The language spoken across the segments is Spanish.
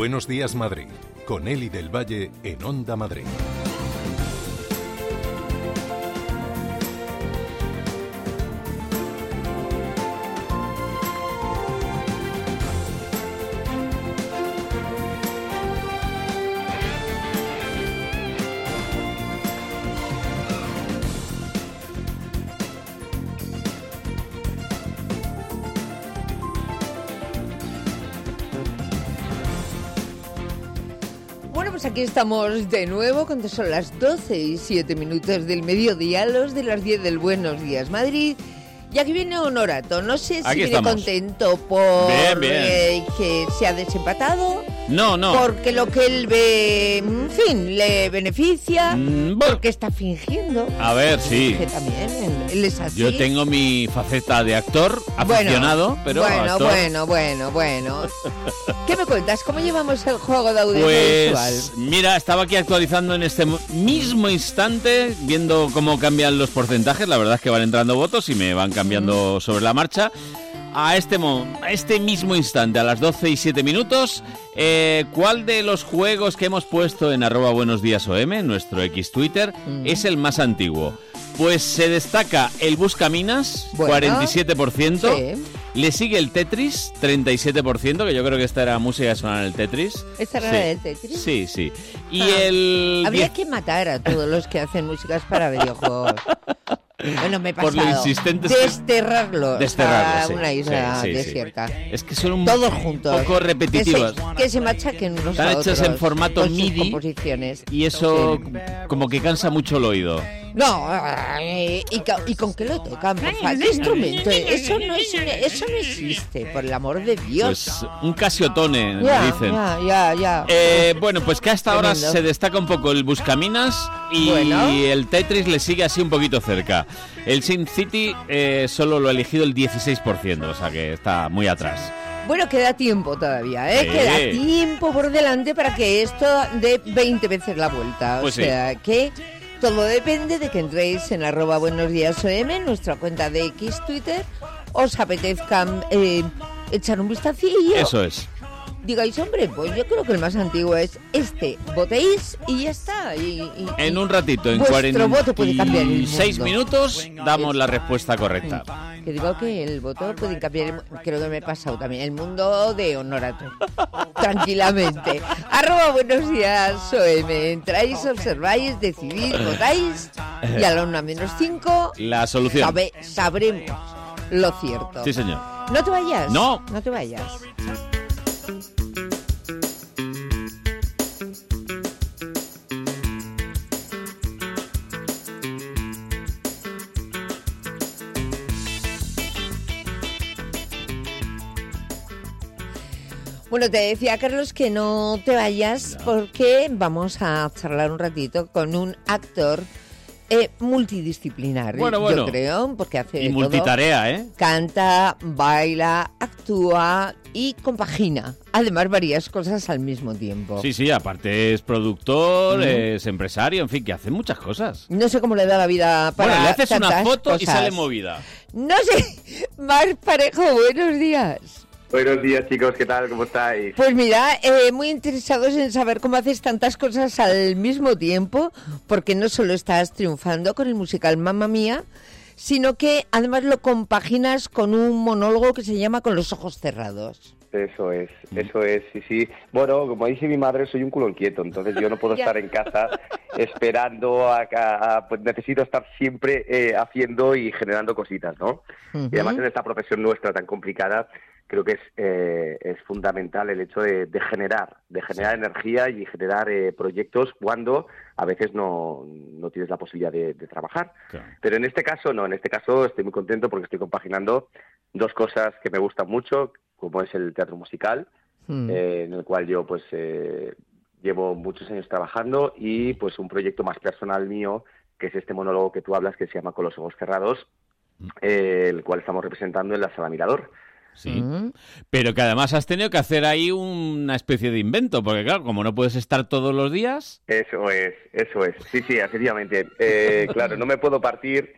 Buenos días, Madrid, con Eli del Valle en Onda Madrid. Aquí estamos de nuevo cuando son las 12:07 del mediodía, los de las 10 del Buenos Días Madrid. Y aquí viene Honorato, no sé si viene contento por que se ha desempatado. No. Porque lo que él ve, en fin, le beneficia, porque está fingiendo. A ver, sí. Que también él es así. Yo tengo mi faceta de actor, aficionado, pero actor. Bueno. ¿Qué me cuentas? ¿Cómo llevamos el juego de audiovisual? Pues mira, estaba aquí actualizando en este mismo instante, viendo cómo cambian los porcentajes. La verdad es que van entrando votos y me van cambiando sobre la marcha. A este mismo instante, a las 12:07, ¿cuál de los juegos que hemos puesto en @buenosdíasOM, en nuestro X Twitter, es el más antiguo? Pues se destaca el Buscaminas, 47%. Sí. Le sigue el Tetris, 37%, que yo creo que esta era música que sonaba en el Tetris. ¿Esta era el Tetris? Sí. Y habría que matar a todos los que hacen músicas para videojuegos. Bueno, me he pasado. Por lo insistentes. Desterrarlos a una isla desierta. Es que son todos juntos. Un poco repetitivos. Que se machaquen unos Están a otros. Están hechos en formato MIDI. Composiciones. Y eso como que cansa mucho el oído. No, ¿y con qué lo tocan? ¿Qué instrumento? Eso no existe, por el amor de Dios. Pues un Casiotone, me dicen. Ya. Bueno, pues que hasta ahora se destaca un poco el Buscaminas y el Tetris le sigue así un poquito cerca. El SimCity solo lo ha elegido el 16%, o sea que está muy atrás. Bueno, queda tiempo todavía, Queda tiempo por delante para que esto dé 20 veces la vuelta. Pues o sea que todo depende de que entréis en @buenosdíasOM, nuestra cuenta de X Twitter, os apetezca echar un vistacillo. Eso es. Digáis, hombre, pues yo creo que el más antiguo es este. Votéis y ya está. En un ratito, en 46 minutos, damos la respuesta correcta. Que digo que el voto puede cambiar, creo que me he pasado también, el mundo de Honorato. Tranquilamente. @buenosdíasOM. Entráis, observáis, decidís, votáis y a la 1:05 la solución. Sabremos lo cierto. Sí, señor. No te vayas. No te vayas. Bueno, te decía, Carlos, que no te vayas porque vamos a charlar un ratito con un actor multidisciplinar, yo creo, porque hace y multitarea, todo. Canta, baila, actúa y compagina, además, varias cosas al mismo tiempo. Sí, aparte es productor, es empresario, en fin, que hace muchas cosas. No sé cómo le da la vida para le haces una foto cosas. Y sale movida. No sé, Mar Parejo, buenos días. Buenos días, chicos, ¿qué tal? ¿Cómo estáis? Pues mira, muy interesados en saber cómo haces tantas cosas al mismo tiempo, porque no solo estás triunfando con el musical Mamma Mía, sino que además lo compaginas con un monólogo que se llama Con los ojos cerrados. Eso es, sí. Bueno, como dice mi madre, soy un culo inquieto, entonces yo no puedo estar en casa esperando pues necesito estar siempre haciendo y generando cositas, ¿no? Uh-huh. Y además en esta profesión nuestra tan complicada, creo que es fundamental el hecho de generar energía y generar proyectos cuando a veces no tienes la posibilidad de trabajar. Claro. Pero en este caso no, en este caso estoy muy contento porque estoy compaginando dos cosas que me gustan mucho, como es el teatro musical, en el cual yo pues llevo muchos años trabajando, y pues un proyecto más personal mío, que es este monólogo que tú hablas, que se llama Con los ojos cerrados, el cual estamos representando en la Sala Mirador. Sí, pero que además has tenido que hacer ahí una especie de invento, porque claro, como no puedes estar todos los días... Eso es, sí, efectivamente. Claro, no me puedo partir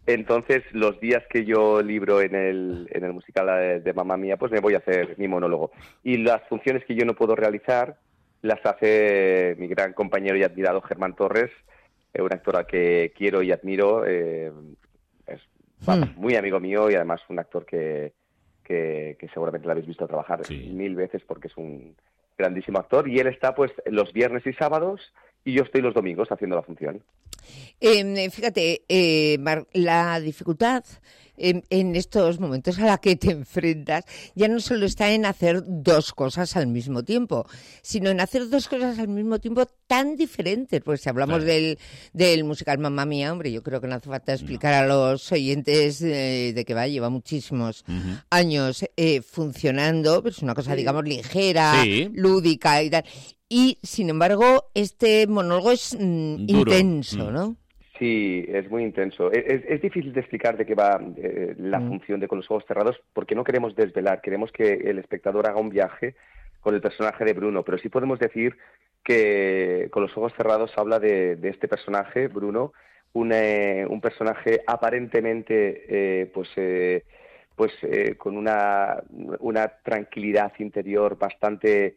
Entonces, los días que yo libro en el musical de Mamma Mía, pues me voy a hacer mi monólogo. Y las funciones que yo no puedo realizar las hace mi gran compañero y admirado Germán Torres, un actor al que quiero y admiro. Es muy amigo mío y además un actor que seguramente lo habéis visto trabajar 1000 veces porque es un grandísimo actor. Y él está pues los viernes y sábados y yo estoy los domingos haciendo la función. Fíjate, la dificultad en estos momentos a la que te enfrentas ya no solo está en hacer dos cosas al mismo tiempo, sino en hacer dos cosas al mismo tiempo tan diferentes. Pues si hablamos del musical Mamma Mía, hombre, yo creo que no hace falta explicar a los oyentes de que lleva muchísimos años funcionando, pero es una cosa, digamos, ligera, lúdica y tal. Y, sin embargo, este monólogo es intenso, ¿no? Sí, es muy intenso. Es difícil de explicar de qué va la función de Con los ojos cerrados porque no queremos desvelar, queremos que el espectador haga un viaje con el personaje de Bruno, pero sí podemos decir que Con los ojos cerrados habla de este personaje, Bruno, un personaje aparentemente con una tranquilidad interior bastante,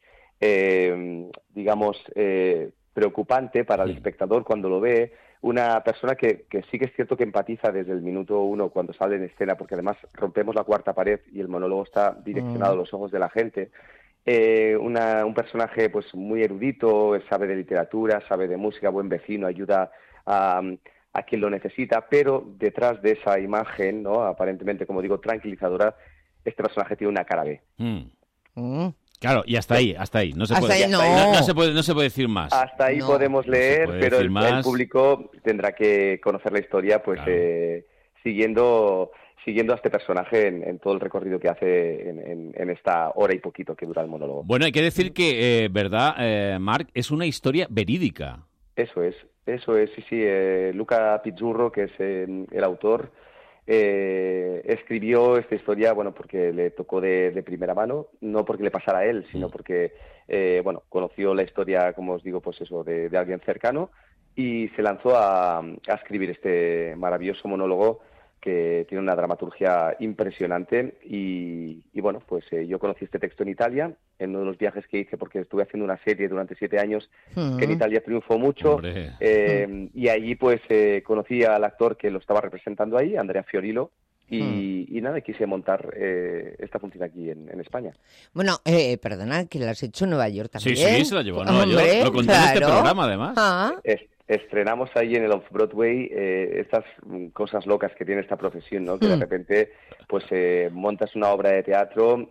preocupante para el espectador cuando lo ve. Una persona que sí que es cierto que empatiza desde el minuto 1 cuando sale en escena, porque además rompemos la cuarta pared y el monólogo está direccionado a los ojos de la gente. Un personaje pues muy erudito, sabe de literatura, sabe de música, buen vecino, ayuda a quien lo necesita, pero detrás de esa imagen, ¿no?, aparentemente, como digo, tranquilizadora, este personaje tiene una cara B. Claro, y hasta ahí. No se puede decir más. Hasta ahí podemos leer, pero el público tendrá que conocer la historia, pues siguiendo a este personaje en todo el recorrido que hace en esta hora y poquito que dura el monólogo. Bueno, hay que decir que, ¿verdad, Marc? Es una historia verídica. Eso es, sí. Luca Pizzurro, que es el autor, escribió esta historia, porque le tocó de primera mano, no porque le pasara a él, sino porque, conoció la historia, como os digo, pues eso, de alguien cercano, y se lanzó a escribir este maravilloso monólogo que tiene una dramaturgia impresionante yo conocí este texto en Italia, en uno de los viajes que hice, porque estuve haciendo una serie durante 7 años que en Italia triunfó mucho, y allí conocí al actor que lo estaba representando ahí, Andrea Fiorillo, y quise montar esta función aquí en España. Bueno, perdona, que la has hecho en Nueva York también. Sí, se la llevó a Nueva York. Lo conté en este programa, además. Estrenamos ahí en el Off-Broadway estas cosas locas que tiene esta profesión, ¿no? Que de repente montas una obra de teatro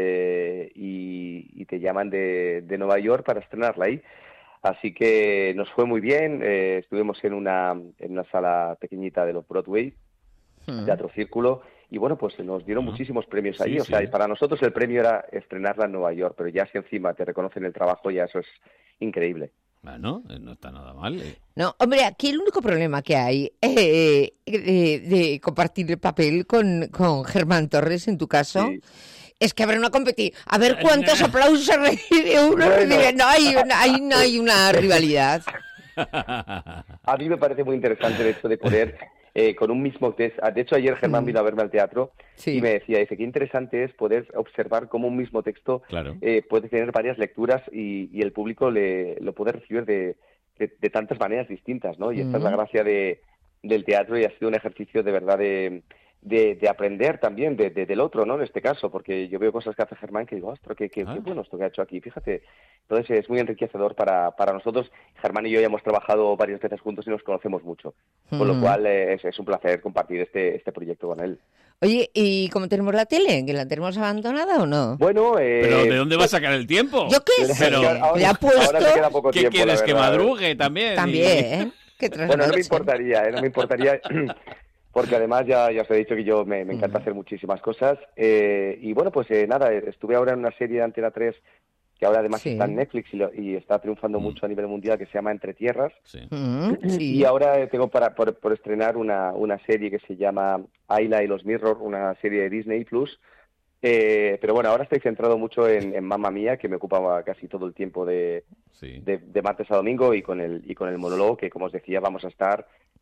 y te llaman de Nueva York para estrenarla ahí. Así que nos fue muy bien. Estuvimos en una sala pequeñita del Off-Broadway, Teatro Círculo, y nos dieron muchísimos premios allí. Y para nosotros el premio era estrenarla en Nueva York, pero ya si encima te reconocen el trabajo, ya eso es increíble. Bueno, no está nada mal. No, hombre, aquí el único problema que hay de compartir el papel con Germán Torres, en tu caso, es que habrá una competición. A ver cuántos aplausos recibe uno. No hay una rivalidad. A mí me parece muy interesante el hecho de poder, con un mismo texto. De hecho, ayer Germán vino a verme al teatro y me decía, qué interesante es poder observar cómo un mismo texto puede tener varias lecturas y el público lo puede recibir de tantas maneras distintas, ¿no? Y esta es la gracia del teatro y ha sido un ejercicio de verdad de aprender también del otro, ¿no? En este caso, porque yo veo cosas que hace Germán que digo, ostras, qué bueno esto que ha hecho aquí, fíjate. Entonces es muy enriquecedor para nosotros. Germán y yo ya hemos trabajado varias veces juntos y nos conocemos mucho, con lo cual es un placer compartir este proyecto con él. Oye, ¿y cómo tenemos la tele? ¿Que la tenemos abandonada o no? Bueno, ¿pero de dónde va a sacar el tiempo? Yo qué sé, le ha puesto... Ahora te queda poco tiempo, ¿qué quieres, que madrugue también? También, Bueno, no me importaría, porque además ya os he dicho que yo me encanta hacer muchísimas cosas. Estuve ahora en una serie de Antena 3 que ahora además está en Netflix y está triunfando mucho a nivel mundial, que se llama Entre Tierras. Y ahora tengo por estrenar una serie que se llama Ayla y los Mirror, una serie de Disney Plus. Pero bueno, ahora estoy centrado mucho en Mamma Mía, que me ocupa casi todo el tiempo de martes a domingo, y con el monólogo, que como os decía, vamos a estar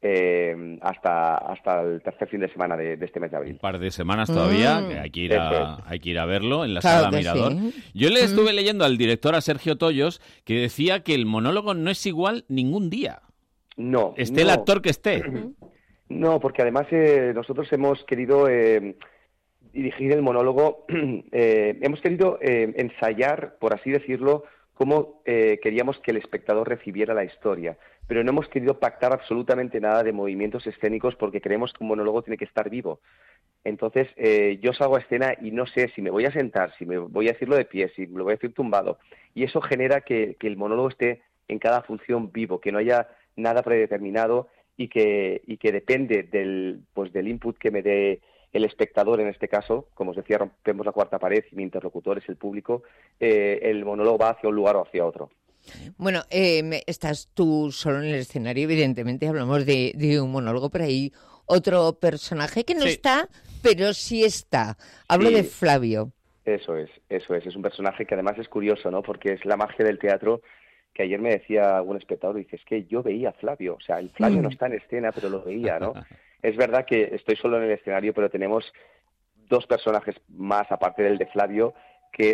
hasta el tercer fin de semana de este mes de abril. Un par de semanas todavía, que hay que ir a verlo en la Claro Sala Mirador. Sí. Yo le estuve leyendo al director, a Sergio Tollos, que decía que el monólogo no es igual ningún día. No. Esté el actor que esté. No, porque además nosotros hemos querido dirigir el monólogo, hemos querido ensayar, por así decirlo, cómo queríamos que el espectador recibiera la historia, pero no hemos querido pactar absolutamente nada de movimientos escénicos porque creemos que un monólogo tiene que estar vivo. Entonces, yo salgo a escena y no sé si me voy a sentar, si me voy a decirlo de pie, si me lo voy a decir tumbado, y eso genera que el monólogo esté en cada función vivo, que no haya nada predeterminado y que depende del input que me dé el espectador, en este caso, como os decía, rompemos la cuarta pared y mi interlocutor es el público, el monólogo va hacia un lugar o hacia otro. Bueno, estás tú solo en el escenario, evidentemente hablamos de un monólogo, pero hay otro personaje que no está, pero sí está. Hablo de Flavio. Eso es un personaje que además es curioso, ¿no? Porque es la magia del teatro, que ayer me decía algún espectador, dice, es que yo veía a Flavio, o sea, el Flavio no está en escena, pero lo veía, ¿no? Es verdad que estoy solo en el escenario, pero tenemos dos personajes más, aparte del de Flavio, que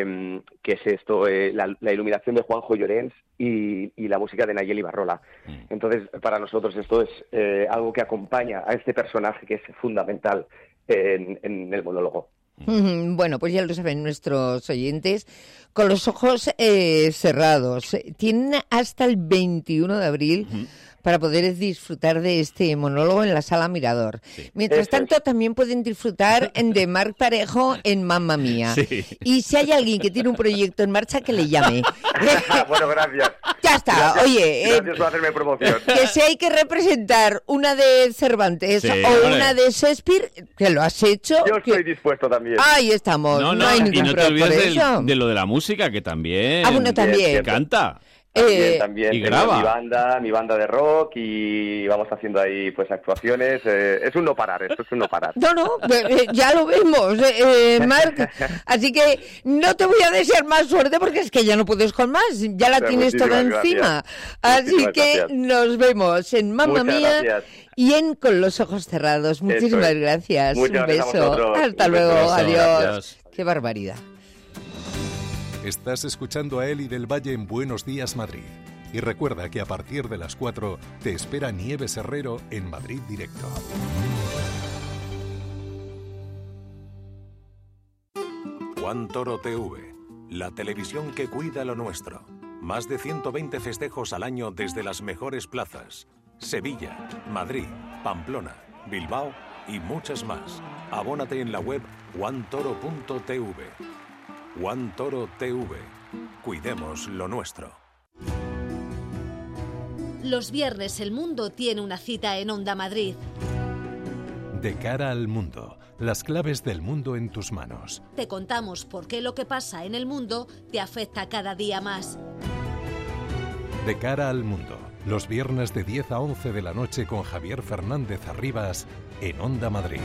es la iluminación de Juanjo Llorens y la música de Nayeli Barrola. Entonces, para nosotros esto es algo que acompaña a este personaje que es fundamental en el monólogo. Bueno, pues ya lo saben nuestros oyentes, con los ojos cerrados. Tienen hasta el 21 de abril para poder disfrutar de este monólogo en la Sala Mirador. Sí. Mientras tanto, también pueden disfrutar de Marc Parejo en Mamma Mía. Sí. Y si hay alguien que tiene un proyecto en marcha, que le llame. Bueno, gracias. Ya está. Gracias. Oye, gracias por hacerme promoción. Que si hay que representar una de Cervantes o una de Shakespeare, que lo has hecho. Yo estoy dispuesto también. Ahí estamos. No hay ningún y no te olvides de lo de la música, que también. Bueno, también. Canta. También y graba. Mi banda de rock, y vamos haciendo ahí pues actuaciones. Es un no parar, esto es un no parar. No, ya lo vemos, Marc. Así que no te voy a desear más suerte porque es que ya no puedes con más, ya la tienes toda encima. Así que nos vemos en Mamma Mía y en Con los ojos cerrados. Muchísimas gracias. Un beso. Hasta luego. Adiós. Qué barbaridad. Estás escuchando a Eli del Valle en Buenos Días Madrid. Y recuerda que a partir de las 4 te espera Nieves Herrero en Madrid Directo. Juan Toro TV, la televisión que cuida lo nuestro. Más de 120 festejos al año desde las mejores plazas. Sevilla, Madrid, Pamplona, Bilbao y muchas más. Abónate en la web juantoro.tv. Juan Toro TV. Cuidemos lo nuestro. Los viernes el mundo tiene una cita en Onda Madrid. De cara al mundo, las claves del mundo en tus manos. Te contamos por qué lo que pasa en el mundo te afecta cada día más. De cara al mundo, los viernes de 10 a 11 de la noche con Javier Fernández Arribas en Onda Madrid.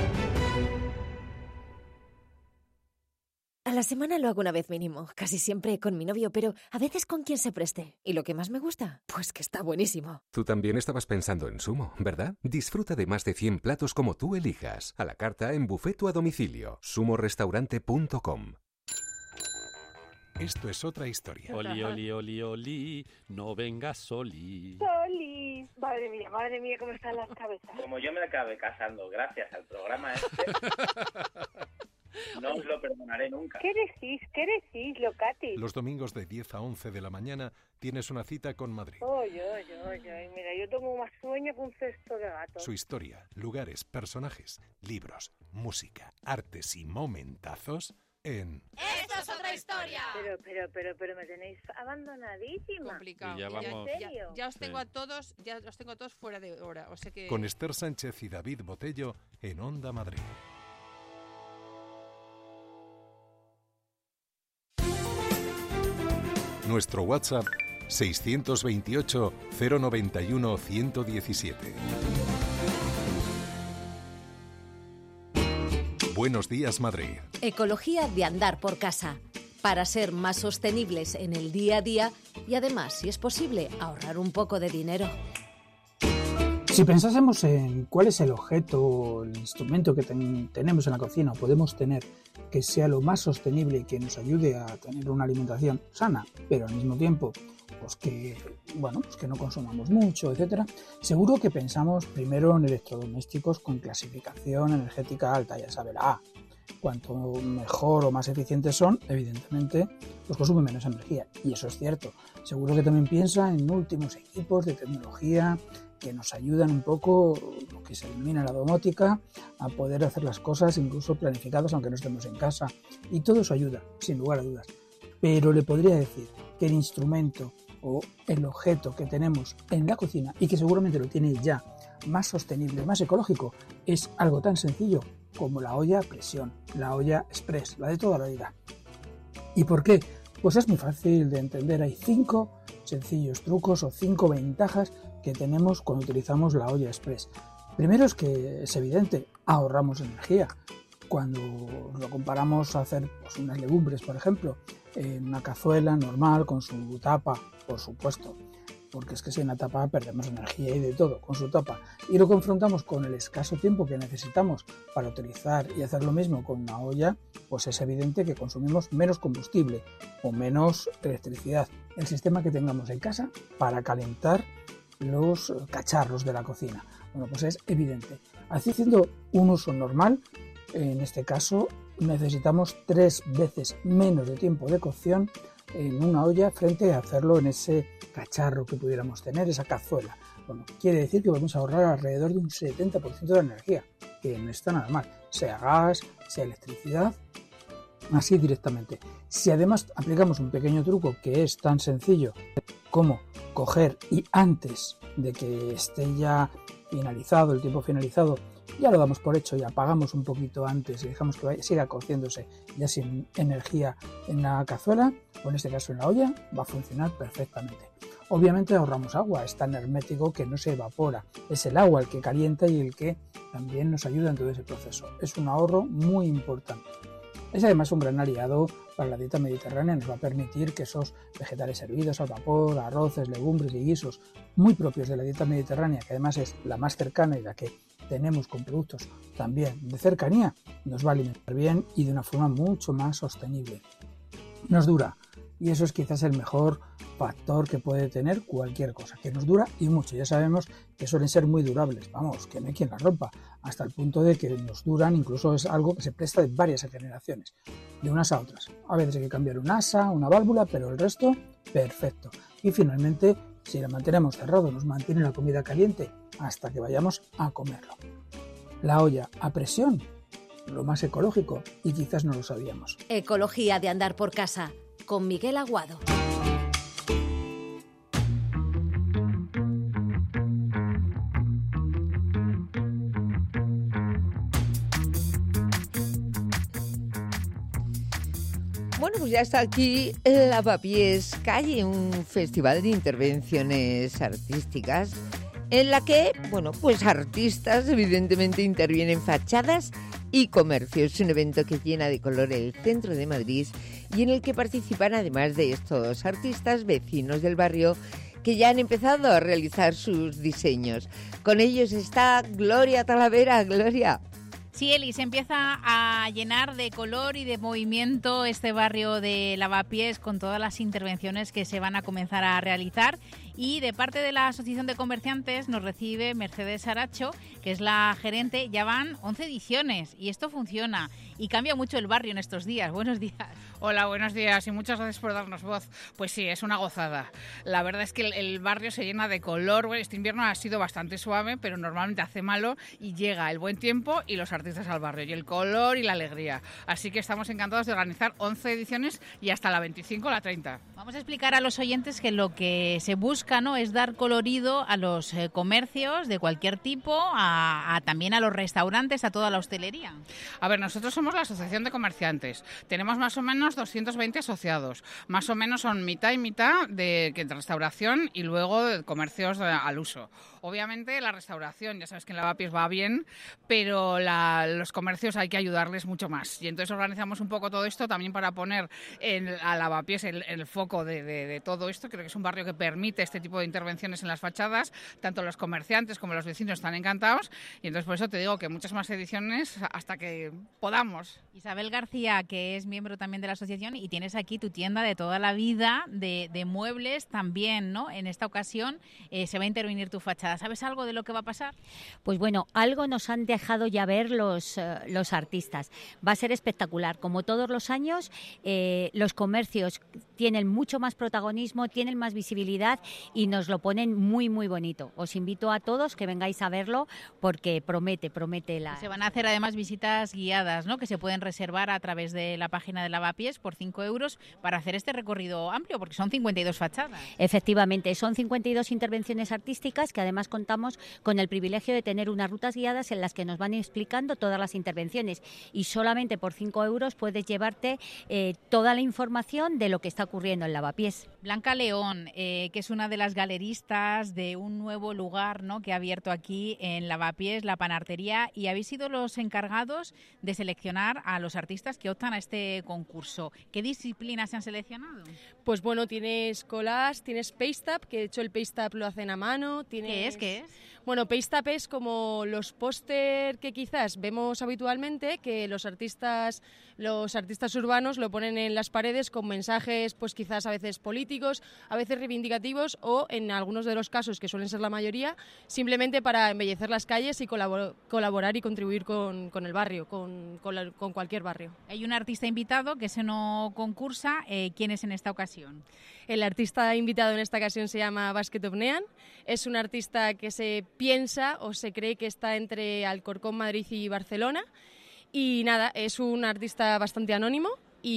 A la semana lo hago una vez mínimo, casi siempre con mi novio, pero a veces con quien se preste. ¿Y lo que más me gusta? Pues que está buenísimo. Tú también estabas pensando en Sumo, ¿verdad? Disfruta de más de 100 platos como tú elijas. A la carta, en buffet o a domicilio. sumorestaurante.com. Esto es otra historia. Oli, oli, oli, oli, no vengas Soli. Soli. Madre mía, cómo están las cabezas. Como yo me acabé casando gracias al programa este, no os lo perdonaré nunca. ¿Qué decís, Locati? Los domingos de 10 a 11 de la mañana tienes una cita con Madrid. Oye, mira, yo tomo más sueño que un cesto de gato. Su historia, lugares, personajes, libros, música, artes y momentazos en... ¡Esto es otra historia! Pero me tenéis abandonadísima. Complicado. Ya os tengo a todos, fuera de hora. O sea que... Con Esther Sánchez y David Botello en Onda Madrid. Nuestro WhatsApp 628 091 117. Buenos días, Madrid. Ecología de andar por casa, para ser más sostenibles en el día a día y además, si es posible, ahorrar un poco de dinero. Si pensásemos en cuál es el objeto o el instrumento que tenemos en la cocina o podemos tener que sea lo más sostenible y que nos ayude a tener una alimentación sana, pero al mismo tiempo pues que no consumamos mucho, etcétera, seguro que pensamos primero en electrodomésticos con clasificación energética alta, ya sabe, la A. Cuanto mejor o más eficientes son, evidentemente, pues consumen menos energía. Y eso es cierto. Seguro que también piensa en últimos equipos de tecnología que nos ayudan un poco, que se elimina la domótica, a poder hacer las cosas incluso planificadas aunque no estemos en casa. Y todo eso ayuda, sin lugar a dudas. Pero le podría decir que el instrumento o el objeto que tenemos en la cocina y que seguramente lo tiene ya más sostenible, más ecológico, es algo tan sencillo como la olla a presión, la olla express, la de toda la vida. ¿Y por qué? Pues es muy fácil de entender. Hay 5 sencillos trucos o 5 ventajas que tenemos cuando utilizamos la olla express. Primero es que es evidente, ahorramos energía. Cuando lo comparamos a hacer unas legumbres, por ejemplo, en una cazuela normal con su tapa, por supuesto, porque es que sin la tapa perdemos energía y de todo, con su tapa, y lo confrontamos con el escaso tiempo que necesitamos para utilizar y hacer lo mismo con una olla, pues es evidente que consumimos menos combustible o menos electricidad. El sistema que tengamos en casa para calentar los cacharros de la cocina. Bueno, pues es evidente. Haciendo un uso normal, en este caso necesitamos 3 veces menos de tiempo de cocción en una olla frente a hacerlo en ese cacharro que pudiéramos tener, esa cazuela. Bueno, quiere decir que vamos a ahorrar alrededor de un 70% de la energía, que no está nada mal, sea gas, sea electricidad, así directamente. Si además aplicamos un pequeño truco que es tan sencillo como coger y antes de que esté ya finalizado, el tiempo finalizado, ya lo damos por hecho y apagamos un poquito antes y dejamos que siga cociéndose ya sin energía en la cazuela, o en este caso en la olla, va a funcionar perfectamente. Obviamente ahorramos agua, es tan hermético que no se evapora, es el agua el que calienta y el que también nos ayuda en todo ese proceso. Es un ahorro muy importante. Es además un gran aliado para la dieta mediterránea, nos va a permitir que esos vegetales hervidos al vapor, arroces, legumbres y guisos muy propios de la dieta mediterránea, que además es la más cercana y la que tenemos con productos también de cercanía, nos va a alimentar bien y de una forma mucho más sostenible. Nos dura, y eso es quizás el mejor factor que puede tener cualquier cosa, que nos dura y mucho. Ya sabemos que suelen ser muy durables, vamos, que no hay quien las rompa, hasta el punto de que nos duran, incluso es algo que se presta de varias generaciones, de unas a otras. A veces hay que cambiar un asa, una válvula, pero el resto, perfecto. Y finalmente, si la mantenemos cerrado, nos mantiene la comida caliente hasta que vayamos a comerlo. La olla a presión, lo más ecológico, y quizás no lo sabíamos. Ecología de andar por casa, con Miguel Aguado. Bueno, pues ya está aquí el Lavapiés Calle, un festival de intervenciones artísticas en la que, bueno, pues artistas evidentemente intervienen fachadas y comercios. Es un evento que llena de color el centro de Madrid y en el que participan, además de estos artistas, vecinos del barrio que ya han empezado a realizar sus diseños. Con ellos está Gloria Talavera. Gloria. Sí, Eli, se empieza a llenar de color y de movimiento este barrio de Lavapiés con todas las intervenciones que se van a comenzar a realizar. Y de parte de la Asociación de Comerciantes nos recibe Mercedes Aracho, que es la gerente. Ya van 11 ediciones y esto funciona y cambia mucho el barrio en estos días. Buenos días. Hola, buenos días y muchas gracias por darnos voz. Pues sí, es una gozada. La verdad es que el barrio se llena de color. Bueno, este invierno ha sido bastante suave, pero normalmente hace malo y llega el buen tiempo y los artistas al barrio, y el color y la alegría. Así que estamos encantados de organizar 11 ediciones y hasta la 25, la 30. Vamos a explicar a los oyentes que lo que se busca, ¿no?, es dar colorido a los comercios de cualquier tipo, también a los restaurantes, a toda la hostelería. A ver, nosotros somos la Asociación de Comerciantes. Tenemos más o menos 220 asociados. Más o menos son mitad y mitad de restauración y luego de comercios al uso. Obviamente la restauración, ya sabes que en Lavapiés va bien, pero los comercios hay que ayudarles mucho más. Y entonces organizamos un poco todo esto también para poner a Lavapiés el foco de todo esto. Creo que es un barrio que permite este este tipo de intervenciones en las fachadas, tanto los comerciantes como los vecinos están encantados, y entonces por eso te digo que muchas más ediciones hasta que podamos. Isabel García, que es miembro también de la asociación, y tienes aquí tu tienda de toda la vida de muebles también, ¿no? En esta ocasión se va a intervenir tu fachada. ¿Sabes algo de lo que va a pasar? Pues bueno, algo nos han dejado ya ver los artistas. Va a ser espectacular. Como todos los años, los comercios tienen mucho más protagonismo, tienen más visibilidad y nos lo ponen muy, muy bonito. Os invito a todos que vengáis a verlo porque promete la... Se van a hacer además visitas guiadas, ¿no? Que se pueden reservar a través de la página de Lavapiés por 5 euros para hacer este recorrido amplio, porque son 52 fachadas. Efectivamente, son 52 intervenciones artísticas que además contamos con el privilegio de tener unas rutas guiadas en las que nos van explicando todas las intervenciones y solamente por 5 euros puedes llevarte toda la información de lo que está ocurriendo en Lavapiés. Blanca León, que es una de las galeristas de un nuevo lugar, ¿no?, que ha abierto aquí en Lavapiés, la Panartería, y habéis sido los encargados de seleccionar a los artistas que optan a este concurso. ¿Qué disciplinas se han seleccionado? Pues bueno, tienes collage, tienes paste up, que de hecho el paste up lo hacen a mano. Tienes... ¿Qué es? Bueno, paste up es como los póster que quizás vemos habitualmente, que los artistas urbanos lo ponen en las paredes con mensajes, pues quizás a veces políticos, a veces reivindicativos o en algunos de los casos, que suelen ser la mayoría, simplemente para embellecer las calles y colaborar y contribuir con el barrio, con cualquier barrio. Hay un artista invitado que se no concursa. ¿Quién es en esta ocasión? El artista invitado en esta ocasión se llama Basket of Neon. Es un artista que se piensa o se cree que está entre Alcorcón, Madrid y Barcelona. Y nada, es un artista bastante anónimo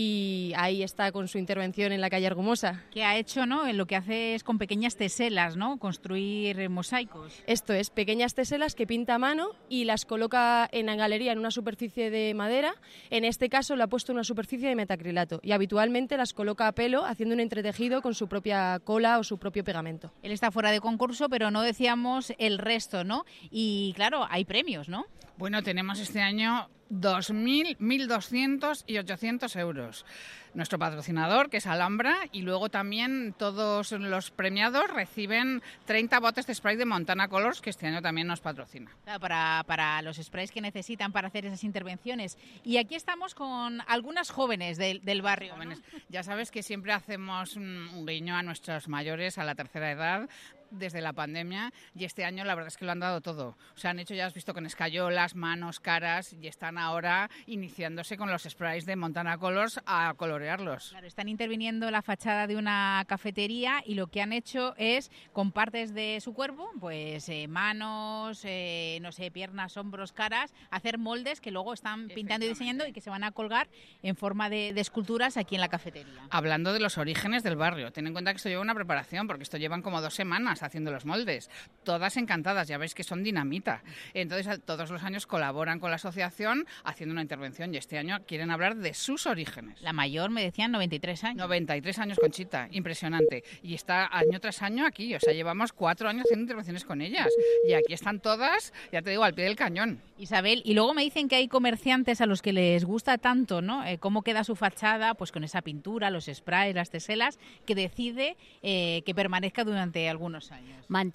y ahí está con su intervención en la calle Argumosa. ¿Qué ha hecho, no? Lo que hace es con pequeñas teselas, ¿no?, construir mosaicos. Esto es, pequeñas teselas que pinta a mano y las coloca en la galería en una superficie de madera. En este caso lo ha puesto en una superficie de metacrilato y habitualmente las coloca a pelo haciendo un entretejido con su propia cola o su propio pegamento. Él está fuera de concurso, pero no decíamos el resto, ¿no? Y claro, hay premios, ¿no? Bueno, tenemos este año 2.000, 1.200 y 800 euros. Nuestro patrocinador, que es Alhambra, y luego también todos los premiados reciben 30 botes de spray de Montana Colors, que este año también nos patrocina. Claro, para los sprays que necesitan para hacer esas intervenciones. Y aquí estamos con algunas jóvenes del barrio, ¿no? Ya sabes que siempre hacemos un guiño a nuestros mayores, a la tercera edad, desde la pandemia, y este año la verdad es que lo han dado todo. O sea, han hecho, ya has visto, con escayolas, manos, caras, y están ahora iniciándose con los sprays de Montana Colors a colorearlos. Claro, están interviniendo la fachada de una cafetería y lo que han hecho es, con partes de su cuerpo, pues manos, no sé, piernas, hombros, caras, hacer moldes que luego están pintando y diseñando y que se van a colgar en forma de esculturas aquí en la cafetería. Hablando de los orígenes del barrio, ten en cuenta que esto lleva una preparación, porque esto llevan como 2 semanas haciendo los moldes, todas encantadas, ya veis que son dinamita. Entonces todos los años colaboran con la asociación haciendo una intervención y este año quieren hablar de sus orígenes. La mayor, me decían, 93 años. 93 años, Conchita, impresionante. Y está año tras año aquí, o sea, llevamos 4 años haciendo intervenciones con ellas y aquí están todas, ya te digo, al pie del cañón. Isabel, y luego me dicen que hay comerciantes a los que les gusta tanto, ¿no?, cómo queda su fachada, pues con esa pintura, los sprays, las teselas, que decide que permanezca durante algunos años.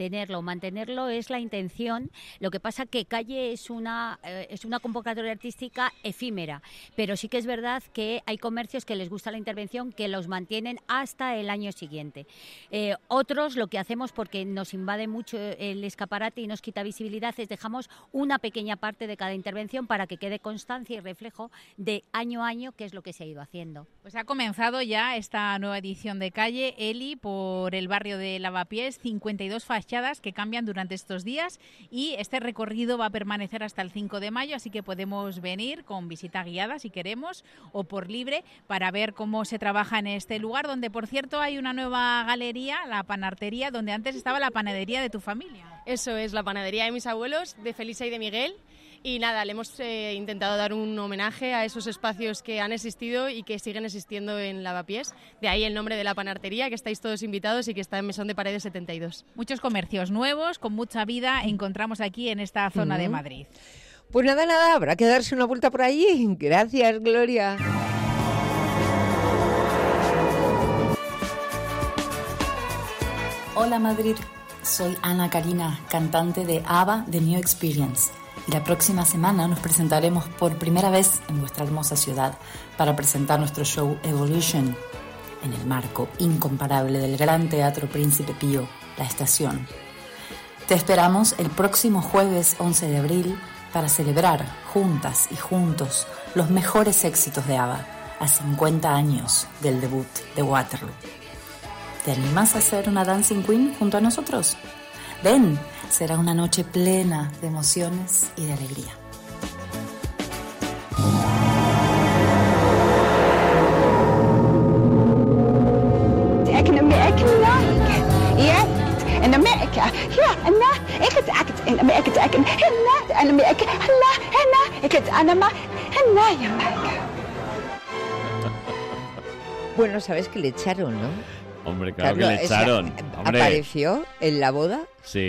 Mantenerlo es la intención. Lo que pasa que Calle es una convocatoria artística efímera, pero sí que es verdad que hay comercios que les gusta la intervención, que los mantienen hasta el año siguiente. Otros, lo que hacemos, porque nos invade mucho el escaparate y nos quita visibilidad, es dejamos una pequeña parte de cada intervención para que quede constancia y reflejo de año a año qué es lo que se ha ido haciendo. Pues ha comenzado ya esta nueva edición de Calle, Eli, por el barrio de Lavapiés, 52 fachadas que cambian durante estos días y este recorrido va a permanecer hasta el 5 de mayo, así que podemos venir con visita guiada si queremos o por libre para ver cómo se trabaja en este lugar, donde por cierto hay una nueva galería, la Panartería, donde antes estaba la panadería de tu familia. Eso es, la panadería de mis abuelos, de Felisa y de Miguel. Y nada, le hemos intentado dar un homenaje a esos espacios que han existido y que siguen existiendo en Lavapiés. De ahí el nombre de la Panartería, que estáis todos invitados y que está en Mesón de Paredes 72. Muchos comercios nuevos, con mucha vida, encontramos aquí en esta zona de Madrid. Pues nada, habrá que darse una vuelta por allí. Gracias, Gloria. Hola Madrid, soy Ana Karina, cantante de ABBA The New Experience. Y la próxima semana nos presentaremos por primera vez en vuestra hermosa ciudad para presentar nuestro show Evolution en el marco incomparable del Gran Teatro Príncipe Pío, La Estación. Te esperamos el próximo jueves 11 de abril para celebrar juntas y juntos los mejores éxitos de ABBA a 50 años del debut de Waterloo. ¿Te animas a hacer una Dancing Queen junto a nosotros? Ven, será una noche plena de emociones y de alegría. Bueno, sabes que le echaron, ¿no? Hombre, claro que le echaron. Hombre. Apareció en la boda. Sí.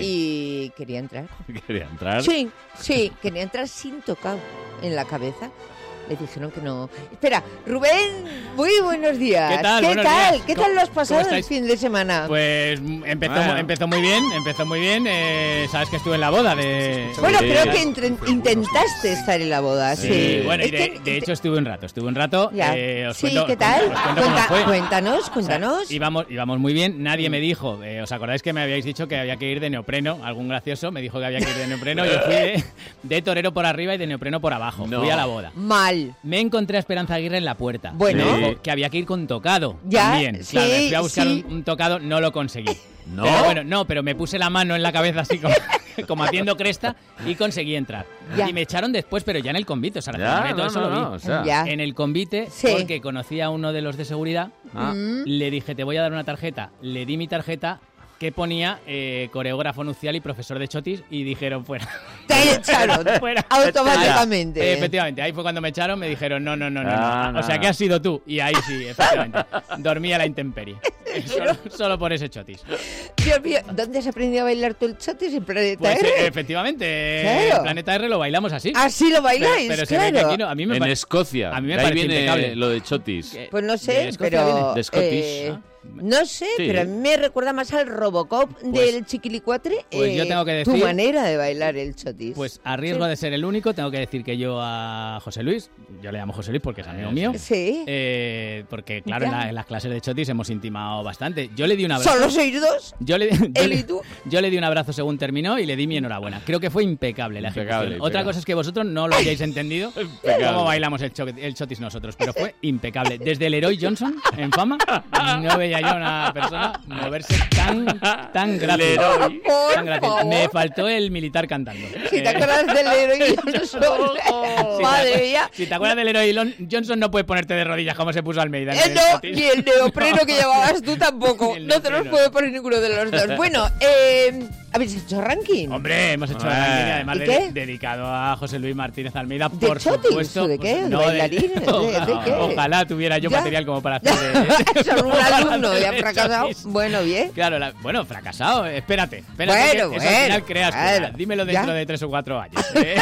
Y quería entrar. ¿Quería entrar? Sí, quería entrar sin tocado en la cabeza. Le dijeron que no. Espera, Rubén, muy buenos días. ¿Qué tal? ¿Qué tal lo has pasado el fin de semana? Pues empezó muy bien. Sabes que estuve en la boda de... Bueno, creo que intentaste estar en la boda, sí. Bueno, y de hecho estuve un rato. Os sí, cuento, ¿qué tal? Os cuento cómo fue. Cuéntanos. O sea, íbamos muy bien, nadie me dijo, ¿os acordáis que me habíais dicho que había que ir de neopreno? Algún gracioso me dijo que había que ir de neopreno. Yo fui de torero por arriba y de neopreno por abajo. No. Fui a la boda. Mal. Me encontré a Esperanza Aguirre en la puerta. Bueno. Me dijo que había que ir con tocado. Ya, también. sí, Claro, me fui a buscar sí. un tocado, no lo conseguí. ¿No? Pero bueno, pero me puse la mano en la cabeza así como haciendo cresta y conseguí entrar. Ya. Y me echaron después, pero ya en el convite. O sea, todo eso lo vi. O sea. Ya. En el convite, Sí. porque conocí a uno de los de seguridad, le dije, te voy a dar una tarjeta. Le di mi tarjeta que ponía coreógrafo nupcial y profesor de chotis y dijeron fuera. Te echaron automáticamente. Efectivamente, ahí fue cuando me echaron, me dijeron no. No. O sea, que has sido tú. Y ahí sí, efectivamente. Dormí a la intemperie. Solo por ese chotis. Dios mío, ¿dónde has aprendido a bailar tú el chotis? ¿En Planeta Pues R? Efectivamente, Claro. en Planeta R lo bailamos así. ¿Así lo bailáis? Pero claro. se ve que aquí no, a mí me En Escocia. A mí me de ahí parece viene impecable. lo de chotis. Pues no ¿De sé, Escocia pero... viene? De Scottish. No sé, Sí. pero a mí me recuerda más al Robocop del Chiquilicuatre. pues yo tengo que tu decir- manera de bailar el chotis. Pues a riesgo Sí. de ser el único, tengo que decir que yo a José Luis, yo le llamo José Luis porque es amigo mío. Sí. Porque claro, Ya. en las clases de chotis hemos intimado bastante. Yo le di un abrazo. ¿Solo sois dos? Yo le ¿Él y tú? yo le di un abrazo según terminó y le di mi enhorabuena. Creo que fue impecable la ejecución. Impecable. Otra cosa es que vosotros no lo hayáis entendido cómo bailamos el chotis nosotros, pero fue impecable. Desde el Leroy Johnson en Fama no veía yo a una persona moverse tan gracioso. Leroy. Tan gracioso. Me faltó el militar cantando. Si te acuerdas del Leroy Johnson. Madre mía. Si te acuerdas del Leroy Johnson no puedes ponerte de rodillas como se puso Almeida. en el No, chotis. ni el neopreno que llevabas tú tampoco. Ni el No te los neopreno. puede poner ninguno de los dos. Bueno, ¿habéis hecho ranking? Hombre, hemos hecho ranking y además ¿Y qué? dedicado a José Luis Martínez Almeida, ¿De por chotis supuesto. o de qué? ¿De No, bailarines? ¿De qué? Ojalá tuviera yo Ya. material como para hacer de Son un alumno y de ha fracasado. chotis. Bueno, bien. Claro, fracasado. Espérate Bueno, que eso al bueno, final creas bueno. cosas. Dímelo dentro Ya. de 3 o 4 años.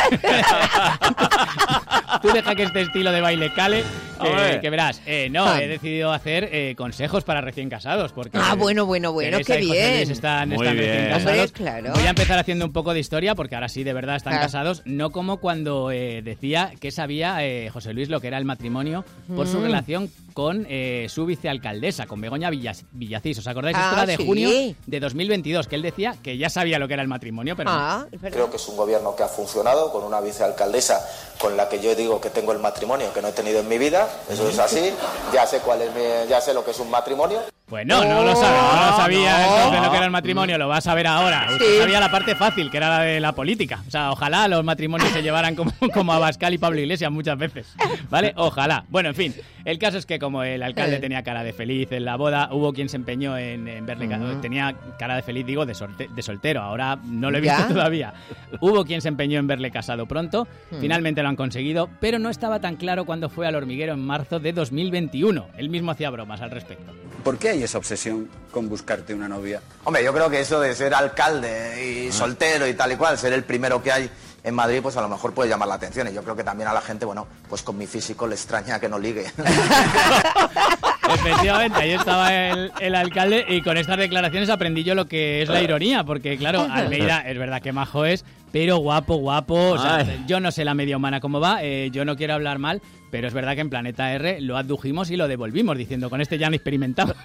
Tú deja que este estilo de baile cale, Hombre. que verás. He decidido hacer consejos para recién casados. Porque Bueno, Teresa qué y José bien. Luis están Muy recién bien. casados. Hombre, claro. Voy a empezar haciendo un poco de historia porque ahora sí, de verdad, están Claro. casados. No como cuando decía que sabía José Luis lo que era el matrimonio por su relación con su vicealcaldesa, con Begoña Villacís. ¿Os acordáis? Esto era de sí. junio de 2022, que él decía que ya sabía lo que era el matrimonio, pero no. Es verdad. Creo que es un gobierno que ha funcionado con una vicealcaldesa con la que yo digo que tengo el matrimonio que no he tenido en mi vida. Eso es así. Ya sé ya sé lo que es un matrimonio. Pues no lo sabía entonces lo que era el matrimonio, lo vas a ver ahora. Usted Sí. sabía la parte fácil, que era la de la política. O sea, ojalá los matrimonios se llevaran como Abascal y Pablo Iglesias muchas veces. ¿Vale? Ojalá. Bueno, en fin, el caso es que como el alcalde tenía cara de feliz en la boda, hubo quien se empeñó en verle casado. Tenía cara de feliz, digo, de soltero. Ahora no lo he visto ¿Ya? todavía. Hubo quien se empeñó en verle casado pronto. Finalmente lo han conseguido, pero no estaba tan claro cuando fue al Hormiguero en marzo de 2021. Él mismo hacía bromas al respecto. ¿Por qué hay esa obsesión con buscarte una novia? Hombre, yo creo que eso de ser alcalde y soltero y tal y cual, ser el primero que hay en Madrid, pues a lo mejor puede llamar la atención. Y yo creo que también a la gente, bueno, pues con mi físico le extraña que no ligue. Efectivamente, ahí estaba el alcalde y con estas declaraciones aprendí yo lo que es la ironía, porque claro, Almeida es verdad que majo es, pero guapo, o sea, yo no sé la media humana cómo va, yo no quiero hablar mal, pero es verdad que en Planeta R lo adujimos y lo devolvimos, diciendo, con este ya han experimentado.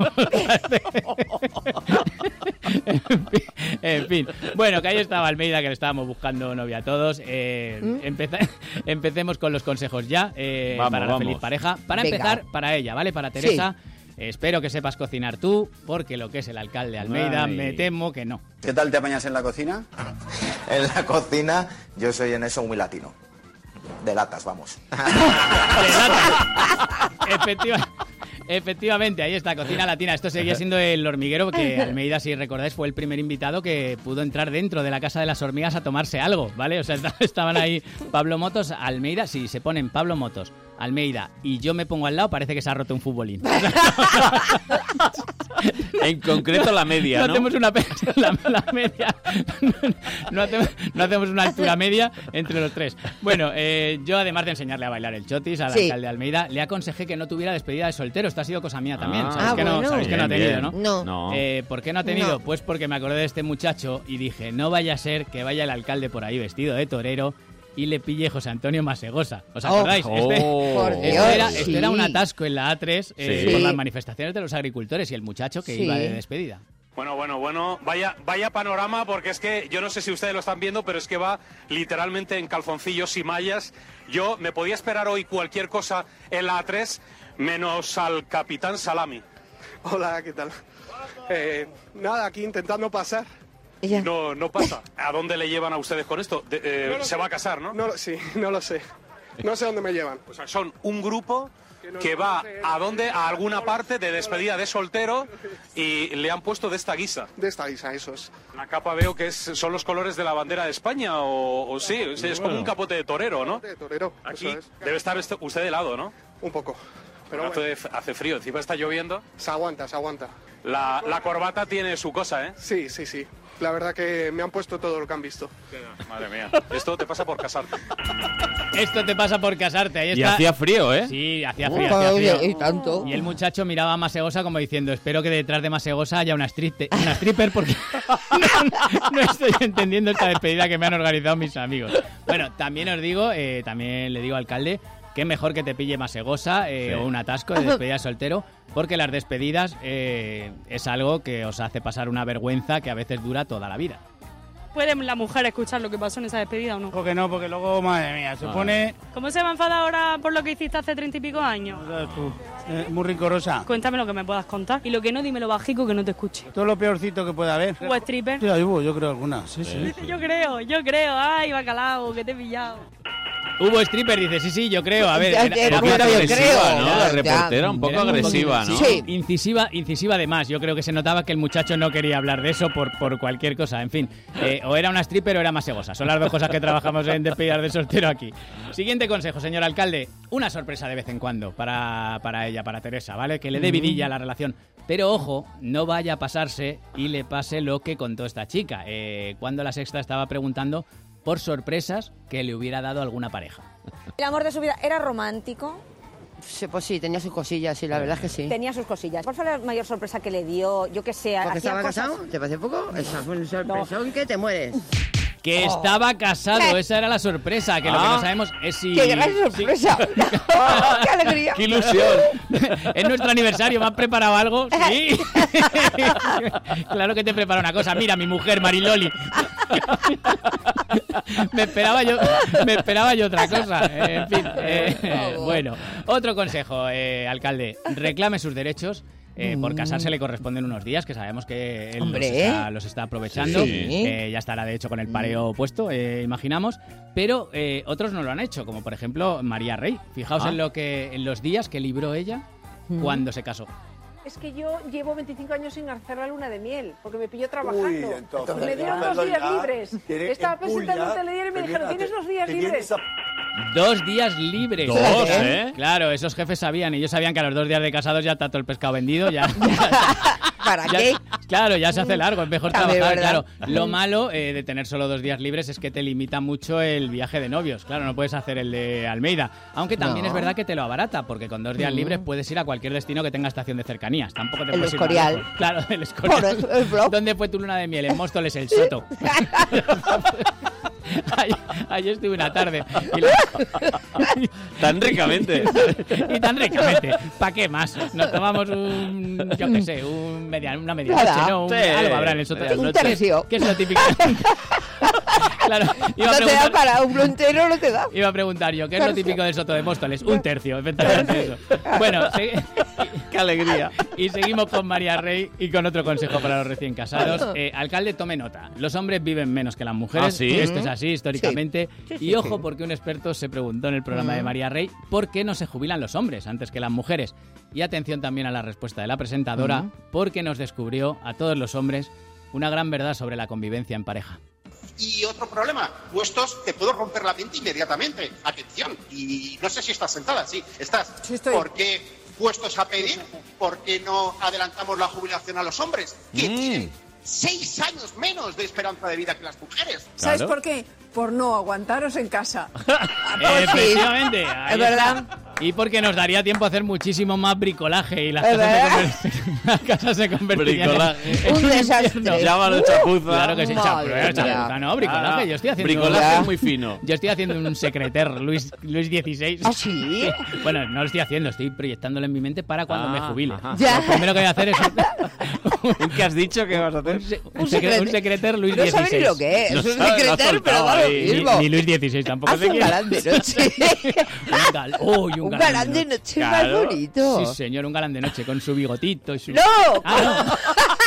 En fin, bueno, que ahí estaba Almeida, que le estábamos buscando novia a todos. Empecemos con los consejos ya, para la feliz pareja. Para empezar, para ella, ¿vale? Para Teresa. Sí. Espero que sepas cocinar tú, porque lo que es el alcalde Almeida, me temo que no. ¿Qué tal te apañas en la cocina? En la cocina, yo soy en eso muy latino. De latas, vamos. De latas. Efectivamente, ahí está, cocina latina. Esto seguía siendo el hormiguero, que Almeida, si recordáis, fue el primer invitado que pudo entrar dentro de la Casa de las Hormigas a tomarse algo, ¿vale? O sea, estaban ahí Pablo Motos, Almeida, si se ponen Pablo Motos, Almeida y yo me pongo al lado, parece que se ha roto un futbolín. En concreto la media, ¿no? No hacemos la media. No hacemos una altura media entre los tres. Bueno, yo además de enseñarle a bailar el chotis al alcalde Almeida, le aconsejé que no tuviera despedida de soltero. Esto ha sido cosa mía también. Sabéis que no ha tenido, ¿no? No. ¿Por qué no ha tenido? No. Pues porque me acordé de este muchacho y dije, no vaya a ser que vaya el alcalde por ahí vestido de torero y le pille José Antonio Masegosa. ¿Os acordáis? Esto era un atasco en la A3 por las manifestaciones de los agricultores y el muchacho que iba de despedida. Bueno, vaya panorama, porque es que yo no sé si ustedes lo están viendo, pero es que va literalmente en calzoncillos y mallas. Yo me podía esperar hoy cualquier cosa en la A3, menos al capitán Salami. Hola, ¿qué tal? Nada, aquí intentando pasar. No pasa. ¿A dónde le llevan a ustedes con esto? Se va a casar, ¿no? Sí, no lo sé. No sé dónde me llevan. O sea, son un grupo que va a alguna parte de despedida de soltero y le han puesto de esta guisa. De esta guisa, eso es. La capa veo que son los colores de la bandera de España o sí, es como un capote de torero, ¿no? De torero, aquí eso es. Debe estar usted helado, ¿no? Un poco. Pero hace frío, encima está lloviendo. Se aguanta. La corbata tiene su cosa, ¿eh? Sí. La verdad que me han puesto todo lo que han visto. Madre mía. Esto te pasa por casarte. Esto te pasa por casarte. Ahí está. Y hacía frío, ¿eh? Sí, hacía frío. Y tanto. Y el muchacho miraba a Masegosa como diciendo, espero que detrás de Masegosa haya una stripper porque no estoy entendiendo esta despedida que me han organizado mis amigos. Bueno, también os digo, también le digo al alcalde, que mejor que te pille Masegosa o un atasco de despedida de soltero, porque las despedidas es algo que os hace pasar una vergüenza que a veces dura toda la vida. ¿Puede la mujer escuchar lo que pasó en esa despedida o no? Porque no, porque luego, madre mía, se pone... ¿Cómo se va a enfadar ahora por lo que hiciste hace 30 y pico años? Tú, muy rincorosa. Cuéntame lo que me puedas contar. Y lo que no, dímelo bajico que no te escuche. Todo lo peorcito que pueda haber. ¿O stripper? Sí, hubo, yo creo alguna. Sí. Dice, yo creo. Ay, bacalao, que te he pillado. Hubo stripper, dice, sí, yo creo. A ver, era agresiva, ¿no? La reportera un poco agresiva, ¿no? Sí. Incisiva además. Yo creo que se notaba que el muchacho no quería hablar de eso por cualquier cosa. En fin, o era una stripper o era Masegosa. Son las dos cosas que trabajamos en despedidas de soltero aquí. Siguiente consejo, señor alcalde. Una sorpresa de vez en cuando para ella, para Teresa, ¿vale? Que le dé vidilla a la relación. Pero ojo, no vaya a pasarse y le pase lo que contó esta chica. Cuando La Sexta estaba preguntando por sorpresas que le hubiera dado alguna pareja. El amor de su vida era romántico. Sí, pues sí, tenía sus cosillas, sí, la verdad es que sí. Tenía sus cosillas. ¿Cuál fue la mayor sorpresa que le dio? Yo que sé, ¿porque estaba casado? ¿Te parece poco? Esa fue una sorpresón que te mueres. Que estaba casado, esa era la sorpresa, que lo que no sabemos es si... ¡Qué gran sorpresa! ¡Qué alegría! ¡Qué ilusión! Es nuestro aniversario, ¿me has preparado algo? ¡Sí! Claro que te preparo una cosa. Mira, mi mujer, Mariloli. Me esperaba yo otra cosa. En fin, bueno. Otro consejo, alcalde. Reclame sus derechos. Por casarse le corresponden unos días, que sabemos que él los está aprovechando. Sí. Ya estará, de hecho, con el pareo puesto, imaginamos. Pero otros no lo han hecho, como por ejemplo María Rey. Fijaos en los días que libró ella cuando se casó. Es que yo llevo 25 años sin hacer la luna de miel, porque me pilló trabajando. Uy, entonces, me dieron 2 días libres. Estaba presentando un telediario y me dijeron, ¿tienes 2 días libres? 2 días libres. 2, ¿eh? Claro, esos jefes sabían, y ellos sabían que a los 2 días de casados ya está todo el pescado vendido. Ya, ¿Para qué? Claro, ya se hace largo, es mejor También, trabajar, ¿verdad? claro. Lo malo de tener solo 2 días libres es que te limita mucho el viaje de novios. Claro, no puedes hacer el de Almeida. Aunque también es verdad que te lo abarata, porque con 2 días libres puedes ir a cualquier destino que tenga estación de cercanías. Tampoco te El puedes Escorial. ir más lejos. Claro, el Escorial. ¿Dónde fue tu luna de miel? En Móstoles, el Soto. Allí estuve una tarde. Tan ricamente. Y tan ricamente. ¿Para qué más? Nos tomamos un, yo qué sé, una medianoche, ¿no? Algo habrá en el Soto. Un tercio. ¿Qué es lo típico? Claro, no te da para un entero, no te da. Iba a preguntar yo, ¿qué es lo típico del Soto de Móstoles? Un tercio, efectivamente eso. Bueno, qué alegría. Y seguimos con María Rey y con otro consejo para los recién casados. Alcalde, tome nota. Los hombres viven menos que las mujeres. ¿Ah, sí? Esto es así históricamente. Sí, y ojo, porque un experto se preguntó en el programa de María Rey por qué no se jubilan los hombres antes que las mujeres. Y atención también a la respuesta de la presentadora, porque nos descubrió a todos los hombres una gran verdad sobre la convivencia en pareja. Y otro problema, puestos, te puedo romper la mente inmediatamente. Atención, y no sé si estás sentada, sí, estás. Sí, estoy. ¿Por qué puestos a pedir? ¿Por qué no adelantamos la jubilación a los hombres? Que tienen 6 años menos de esperanza de vida que las mujeres. ¿Sabes por qué? Por no aguantaros en casa. Efectivamente, ahí es verdad. está. Y porque nos daría tiempo a hacer muchísimo más bricolaje y las casas se convertirían en un desastre. Llámalo chapuza. Claro que sí, chapuza, no, bricolaje. Yo estoy haciendo bricolaje muy fino. Yo estoy haciendo un secreter Luis XVI. ¿Ah, sí? Bueno, no lo estoy haciendo, estoy proyectándolo en mi mente para cuando me jubile. Ya. Lo primero que voy a hacer es ¿Qué has dicho que vas a hacer? un secreter Luis XVI. No sabes ni lo que es. No Un sabes, secreter, pero da lo mismo. Ni Luis XVI tampoco. Hace un galán de noche. Un galán de noche más bonito. Sí, señor, un galán de noche con su bigotito y su... ¡No! Ah, no.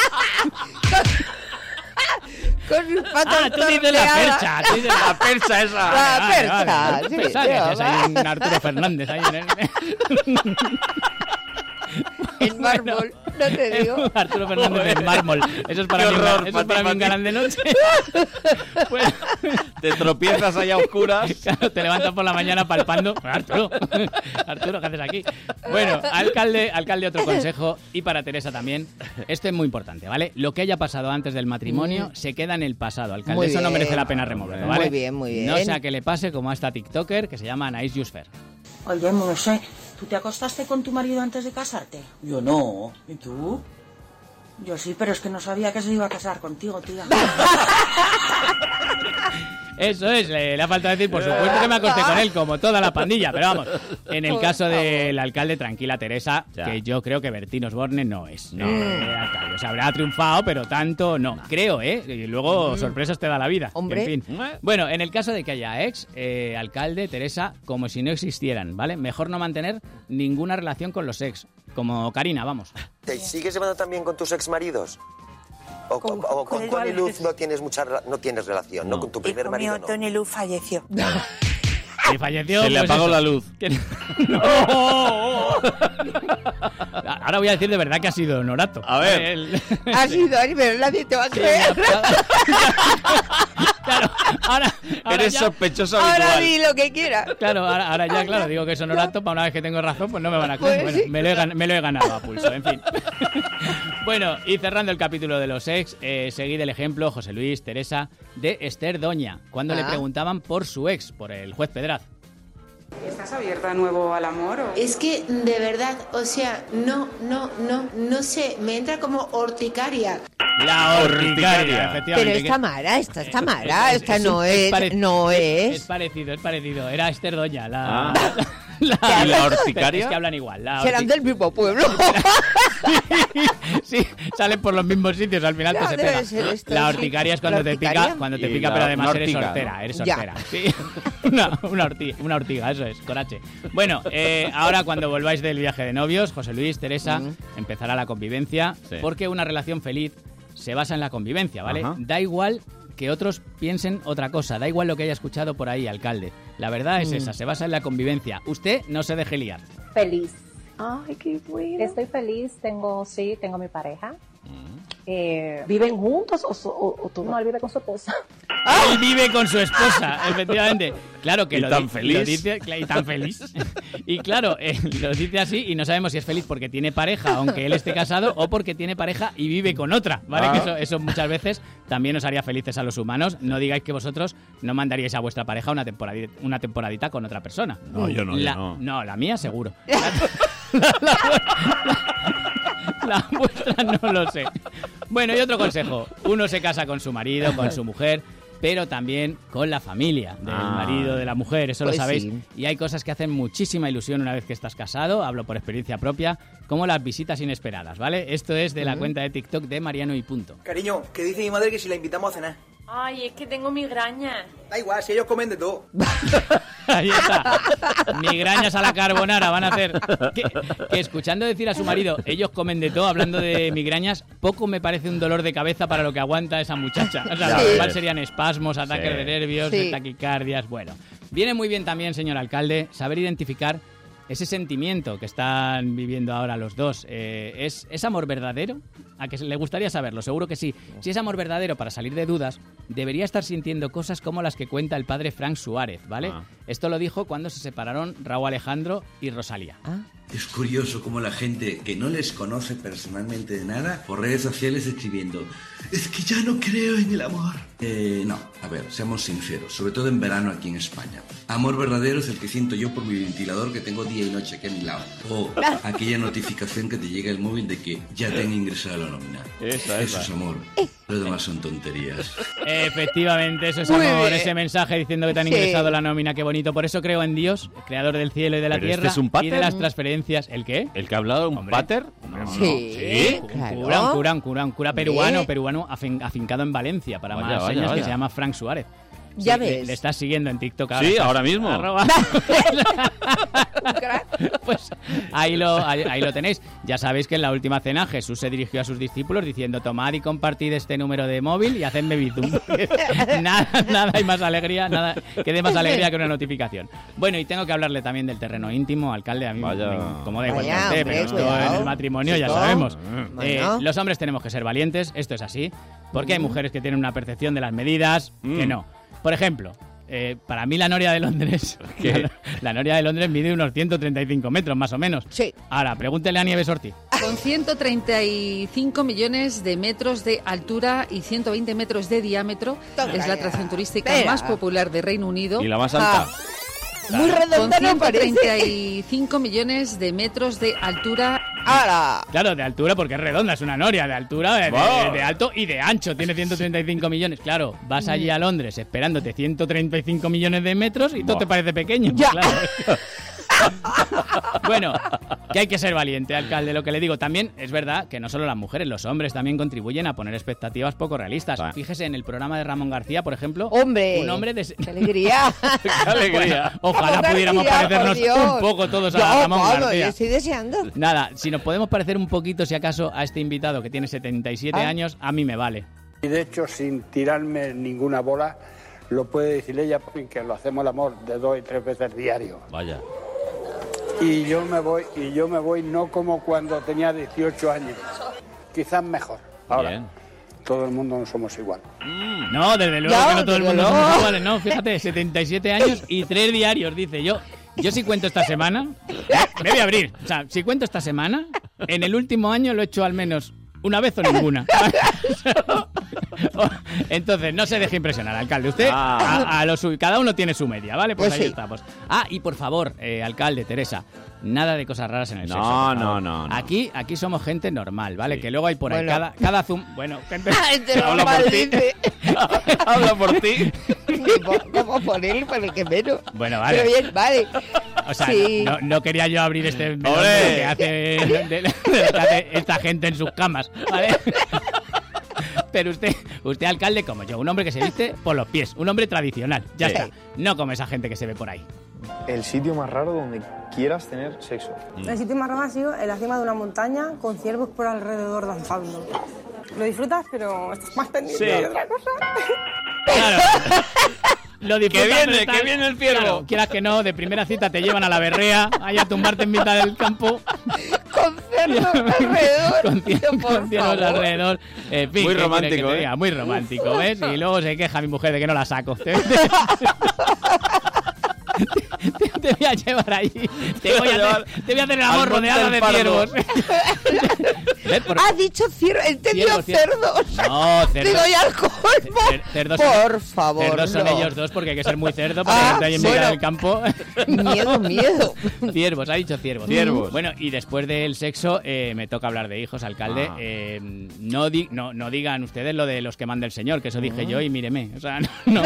Con sus patas tú dices la percha, tú dices la percha esa. La percha, sí. Pensaba que hacías ahí un Arturo Fernández ahí en el... En mármol, no te digo. Arturo Fernández en mármol. Eso es para mí, eso es para mí un galán de noche. Pues, te tropiezas allá a oscuras. Claro, te levantas por la mañana palpando. Arturo, ¿qué haces aquí? Bueno, alcalde, otro consejo. Y para Teresa también. Esto es muy importante, ¿vale? Lo que haya pasado antes del matrimonio se queda en el pasado, alcalde. Muy Eso no bien. merece la pena removerlo, ¿vale? Muy bien, muy bien. No sea que le pase como a esta TikToker que se llama Anaïs Jusfer. Oye, no sé, ¿tú te acostaste con tu marido antes de casarte? Yo no. ¿Y tú? Yo sí, pero es que no sabía que se iba a casar contigo, tía. Eso es, le ha faltado decir, por supuesto que me acosté con él, como toda la pandilla, pero vamos, en el caso del alcalde, tranquila Teresa, que yo creo que Bertín Osborne no es alcalde. O sea, habrá triunfado, pero tanto no. Creo, y luego sorpresas te da la vida. Hombre. En fin. Bueno, en el caso de que haya alcalde, Teresa, como si no existieran, ¿vale? Mejor no mantener ninguna relación con los ex, como Karina, vamos. ¿Te sigues llevando también con tus exmaridos? ¿O con Tony Luz no tienes relación? No, con tu primer marido, no. Tony Luz falleció. Y falleció. Se le apagó la luz. No. Ahora voy a decir de verdad que ha sido Honorato. A ver. Ha sido, pero nadie te va a creer. Claro, ahora eres ya, sospechoso ahora habitual. di lo que quieras. Claro, ahora ya, claro, digo que es Honorato, para una vez que tengo razón, pues no me van a creer. Pues Bueno, sí. me lo he ganado a pulso, en fin. Bueno, y cerrando el capítulo de los ex, seguid el ejemplo, José Luis, Teresa, de Esther Doña, cuando le preguntaban por su ex, por el juez Pedraz. ¿Estás abierta de nuevo al amor? ¿O? Es que, de verdad, o sea, no sé, me entra como horticaria. La horticaria, efectivamente. Pero esta Mara, esta Mara, esta no es, no es. Es parecido. Era Esther Doña, la... ¿Y la horticaria? Es que hablan igual. Serán del mismo pueblo. Sí, salen por los mismos sitios, al final se pega. La horticaria es cuando te pica, pero además eres soltera, Sí. Una ortiga, eso es, corache. Bueno, ahora cuando volváis del viaje de novios, José Luis, Teresa, empezará la convivencia, porque una relación feliz se basa en la convivencia, ¿vale? Da igual que otros piensen otra cosa, da igual lo que haya escuchado por ahí, alcalde. La verdad es esa, se basa en la convivencia. Usted no se deje liar. Feliz. Ay, qué bueno. Estoy feliz, tengo mi pareja. ¿Viven juntos o tú? No, él vive con su esposa. Él vive con su esposa, efectivamente. Claro que ¿Y lo tan feliz? Lo dice, y tan feliz. Y claro, lo dice así y no sabemos si es feliz porque tiene pareja, aunque él esté casado, o porque tiene pareja y vive con otra, ¿vale? Que eso muchas veces también nos haría felices a los humanos. No digáis que vosotros no mandaríais a vuestra pareja una temporadita con otra persona. No, yo no. No, la mía seguro. La vuestra no lo sé. Bueno, y otro consejo. Uno se casa con su marido, con su mujer, pero también con la familia del marido, de la mujer, eso pues lo sabéis. sí. Y hay cosas que hacen muchísima ilusión una vez que estás casado, hablo por experiencia propia, como las visitas inesperadas, ¿vale? Esto es de la cuenta de TikTok de Mariano y Punto. Cariño, que dice mi madre que si la invitamos a cenar. Ay, es que tengo migraña. Da igual, si ellos comen de todo. Ahí está. Migrañas a la carbonara van a hacer. Que escuchando decir a su marido, ellos comen de todo, hablando de migrañas, poco me parece un dolor de cabeza para lo que aguanta esa muchacha. O sea, igual serían espasmos, ataques de nervios, de taquicardias. Bueno, viene muy bien también, señor alcalde, saber identificar ese sentimiento que están viviendo ahora los dos. ¿Es amor verdadero? ¿A que le gustaría saberlo? Seguro que sí. Si es amor verdadero, para salir de dudas, debería estar sintiendo cosas como las que cuenta el padre Frank Suárez, ¿vale? Esto lo dijo cuando se separaron Raúl Alejandro y Rosalía. Es curioso cómo la gente que no les conoce personalmente de nada, por redes sociales escribiendo, es que ya no creo en el amor. No, a ver, seamos sinceros, sobre todo en verano aquí en España. Amor verdadero es el que siento yo por mi ventilador que tengo día y noche aquí a mi lado. O aquella notificación que te llega el móvil de que ya te han ingresado a la nómina. Eso es amor. Lo demás son tonterías. Efectivamente, eso es Muy amor. bien. Ese mensaje diciendo que te han Sí. ingresado la nómina, qué bonito. Por eso creo en Dios, creador del cielo y de la ¿Pero tierra este es un y de pater? las transferencias. ¿El qué? ¿El que ha hablado? ¿Un pater? Sí, Un cura peruano afincado en Valencia, para Vaya, más vaya, señas, que vaya. se llama Frank Suárez. Ya Sí, ves. Le estás siguiendo en TikTok ahora. Sí, estás- ahora mismo. arroba- Pues ahí lo tenéis. Ya sabéis que en la última cena Jesús se dirigió a sus discípulos diciendo: tomad y compartid este número de móvil y hacedme bizum. Nada hay más alegría, nada que dé más alegría que una notificación. Bueno, y tengo que hablarle también del terreno íntimo, alcalde. A mí como da igual que a Vaya, usted, hombre, pero esto cuidado. en el matrimonio ya Chico. sabemos. Bueno. Los hombres tenemos que ser valientes, esto es así, porque hay mujeres que tienen una percepción de las medidas que no. Por ejemplo, para mí la noria de Londres, la noria de Londres mide unos 135 metros más o menos. Sí. Ahora, pregúntele a Nieves Ortiz. Con 135 millones de metros de altura y 120 metros de diámetro, es la atracción turística Espera. más popular de Reino Unido. ¿Y la más alta? Muy redonda Con no parece. 135 millones de metros de altura. ¡Hala! Claro, de altura porque es redonda, es una noria de altura, de alto y de ancho. Tiene 135 millones. Claro, vas allí a Londres esperándote 135 millones de metros y todo te parece pequeño. Ya. Claro. Bueno, que hay que ser valiente, alcalde, lo que le digo. También es verdad que no solo las mujeres, los hombres también contribuyen a poner expectativas poco realistas. Fíjese en el programa de Ramón García, por ejemplo. ¡Hombre! Un hombre de... ¡Qué alegría! ¡Qué alegría! Ojalá Ramón pudiéramos García, parecernos por Dios. un poco todos a Yo, Ramón vamos, García. yo estoy deseando. Nada, si nos podemos parecer un poquito, si acaso, a este invitado que tiene 77 años, a mí me vale. Y de hecho, sin tirarme ninguna bola, lo puede decir ella, que lo hacemos el amor de 2 y 3 veces diario. Vaya. Y yo me voy no como cuando tenía 18 años, quizás mejor. Ahora, Bien. todo el mundo no somos igual. No, desde luego Ya, que no todo el desde mundo luego. somos iguales, no, fíjate, 77 años y 3 diarios, dice. Yo sí cuento esta semana, me voy a abrir, o sea, si cuento esta semana, en el último año lo he hecho al menos una vez o ninguna. Entonces, no se deje impresionar, alcalde. Usted, a lo suyo, cada uno tiene su media, ¿vale? Pues Pues ahí sí. estamos. Y por favor, alcalde, Teresa, nada de cosas raras en el No, sexo. por no, favor. no. Aquí somos gente normal, ¿vale? Que luego hay por ahí Bueno. cada zoom... Bueno, gente... Gente Habla normal, por ti. dice. Habla por ti. ¿Cómo por él? Por el que menos. Bueno, vale. Pero bien, vale. O sea, Sí. no quería yo abrir este melón ¡Ole! de lo que hace, de lo que hace esta gente en sus camas, ¿vale? Pero usted, alcalde, como yo, un hombre que se viste por los pies, un hombre tradicional, ya Sí. está. No como esa gente que se ve por ahí. El sitio más raro donde quieras tener sexo. El sitio más raro ha sido en la cima de una montaña con ciervos por alrededor danzando. Lo disfrutas, pero estás más pendiente Sí. de otra cosa. Claro. Lo disfrutas, Que viene, pero estás- que viene el ciervo. Claro, quieras que no, de primera cita te llevan a la berrea, ahí a tumbarte en mitad del campo. Con cerdos alrededor. Con ciervos alrededor. En fin, muy ¿qué romántico, quiere que te diga? Muy romántico, ¿ves? Y luego se queja mi mujer de que no la saco. Te voy a llevar allí. Te voy a hacer el amor rodeada de ciervos. Ha dicho ciervos, entendió cerdos. No, cerdos. Te doy al colmo. Cerdos por favor. Cerdos son ellos dos porque hay que ser muy cerdo para que esté ahí en mitad del campo. Miedo. Ciervos, ha dicho ciervos. Ciervos. Bueno, y después del sexo me toca hablar de hijos, alcalde. No digan ustedes lo de los que manda el señor, que eso dije yo y míreme. O sea, no.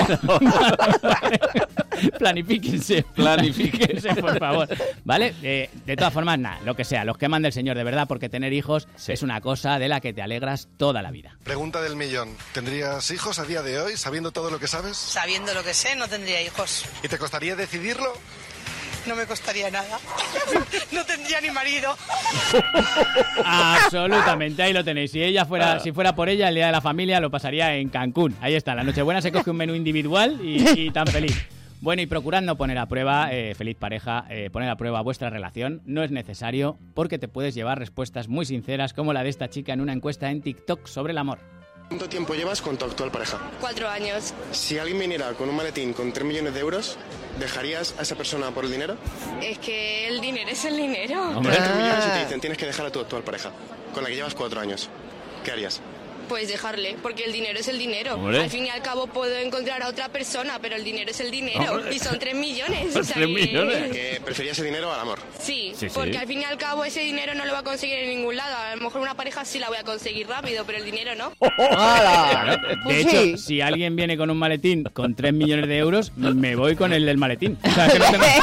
Planifíquense, por favor. ¿Vale? De todas formas, nada, lo que sea, los que manda el señor de verdad, porque tener hijos es una cosa de la que te alegras toda la vida. Pregunta del millón. ¿Tendrías hijos a día de hoy, sabiendo todo lo que sabes? Sabiendo lo que sé, no tendría hijos. ¿Y te costaría decidirlo? No me costaría nada. No tendría ni marido. Absolutamente, ahí lo tenéis. Si fuera por ella, el día de la familia lo pasaría en Cancún. Ahí está, la Nochebuena se coge un menú individual y tan feliz. Bueno, y procurad no poner a prueba, feliz pareja, poner a prueba vuestra relación. No es necesario porque te puedes llevar respuestas muy sinceras como la de esta chica en una encuesta en TikTok sobre el amor. ¿Cuánto tiempo llevas con tu actual pareja? 4 años. Si alguien viniera con un maletín con 3 millones de euros, ¿dejarías a esa persona por el dinero? Es que el dinero es el dinero. 3 millones y te dicen tienes que dejar a tu actual pareja, con la que llevas 4 años. ¿Qué harías? Pues dejarle, porque el dinero es el dinero. Hombre. Al fin y al cabo puedo encontrar a otra persona, pero el dinero es el dinero. Hombre. Y son 3 millones. Son 3 millones. ¿Que preferías el dinero al amor? Sí, Sí, porque sí. al fin y al cabo ese dinero no lo va a conseguir en ningún lado. A lo mejor una pareja sí la voy a conseguir rápido, pero el dinero no. Claro. Pues De hecho, sí. si alguien viene con un maletín con 3 millones de euros, me voy con el del maletín. O sea, que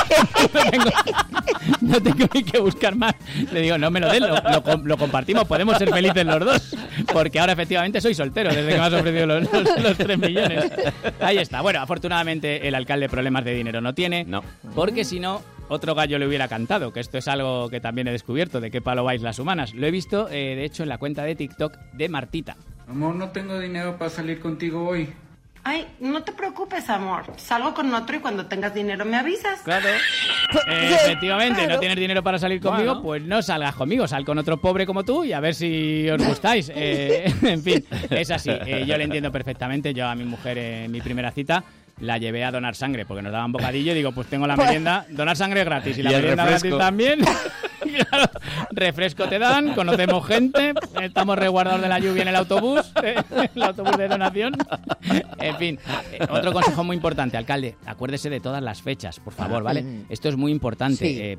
no tengo ni que buscar más. Le digo, no me lo den, lo compartimos, podemos ser felices los dos. Porque ahora efectivamente soy soltero desde que me has ofrecido los 3 millones. Ahí está. Bueno, afortunadamente el alcalde problemas de dinero no tiene. No. Porque si no, otro gallo le hubiera cantado, que esto es algo que también he descubierto, de qué palo vais las humanas. Lo he visto, de hecho, en la cuenta de TikTok de Martita. Amor, no tengo dinero para salir contigo hoy. Ay, no te preocupes, amor. Salgo con otro y cuando tengas dinero me avisas. Claro. Efectivamente, Claro. no tienes dinero para salir conmigo, pues no salgas conmigo, sal con otro pobre como tú y a ver si os gustáis. En fin, es así. Yo le entiendo perfectamente. Yo a mi mujer en mi primera cita la llevé a donar sangre porque nos daban bocadillo y digo, pues tengo la merienda, donar sangre gratis y la Y el merienda refresco. gratis también. Claro, refresco te dan, conocemos gente, estamos resguardados de la lluvia en el autobús de donación. En fin, otro consejo muy importante, alcalde, acuérdese de todas las fechas, por favor, ¿vale? Esto es muy importante Sí.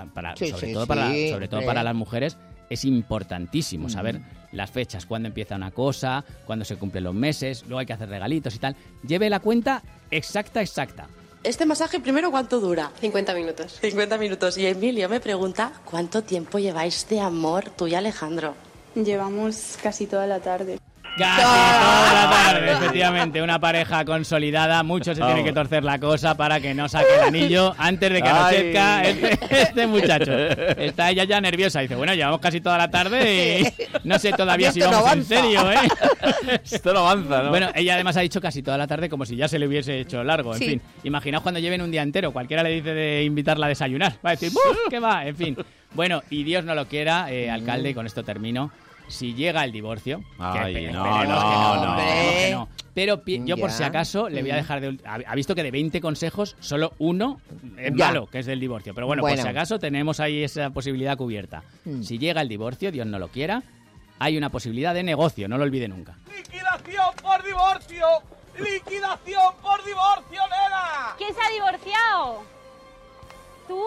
sobre todo para las mujeres. Es importantísimo saber las fechas, cuándo empieza una cosa, cuándo se cumplen los meses, luego hay que hacer regalitos y tal. Lleve la cuenta exacta. Este masaje primero, ¿cuánto dura? 50 minutos. 50 minutos. Y Emilio me pregunta, ¿cuánto tiempo lleváis de amor tú y Alejandro? Llevamos casi toda la tarde. Casi toda la tarde, efectivamente. Una pareja consolidada, mucho se tiene que torcer la cosa para que no saque el anillo antes de que anochezca este muchacho. Está ella ya nerviosa. Dice, bueno, llevamos casi toda la tarde y no sé todavía si Esto no vamos en avanza. serio, ¿eh? Esto no avanza, ¿no? Bueno, ella además ha dicho casi toda la tarde como si ya se le hubiese hecho largo. En Sí. fin, imaginaos cuando lleven un día entero. Cualquiera le dice de invitarla a desayunar. Va a decir, ¡buf! ¿Qué va? En fin. Bueno, y Dios no lo quiera, alcalde, y con esto termino. Si llega el divorcio, Ay, que no, esperemos no, que no. Pero yo por Ya. si acaso le voy a dejar de... Ha visto que de 20 consejos, solo uno es Ya. malo, que es del divorcio. Pero bueno, por Bueno. si acaso tenemos ahí esa posibilidad cubierta. Si llega el divorcio, Dios no lo quiera, hay una posibilidad de negocio, no lo olvide nunca. ¡Liquidación por divorcio! ¡Liquidación por divorcio, nena! ¿Quién se ha divorciado? ¿Tú?